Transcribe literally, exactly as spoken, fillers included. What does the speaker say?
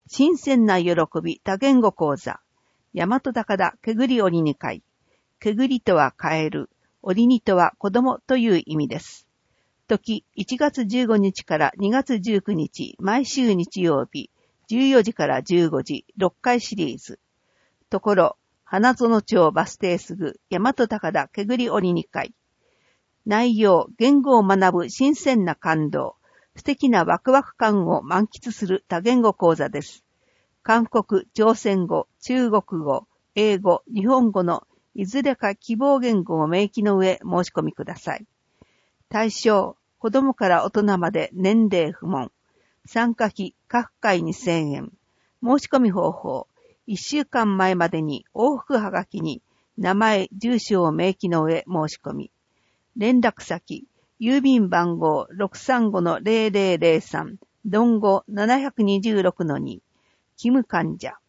新鮮な喜び多言語講座。大和高田けぐり鬼に会。けぐりとはカエル、鬼にとは子供という意味です。時、いちがつじゅうごにちからにがつじゅうくにち、毎週日曜日、じゅうよじからじゅうごじ、ろっかいシリーズ。ところ、花園町バス停すぐ、大和高田けぐり鬼に会。内容、言語を学ぶ新鮮な感動。素敵なワクワク感を満喫する多言語講座です。韓国、朝鮮語、中国語、英語、日本語のいずれか希望言語を明記の上申し込みください。対象、子供から大人まで年齢不問。参加費、各回にせんえん。申し込み方法、いっしゅうかんまえまでに往復はがきに名前、住所を明記の上申し込み。連絡先、郵便番号 ろくさんごのゼロゼロゼロさん、ドンゴななにーろくのに、キム患者。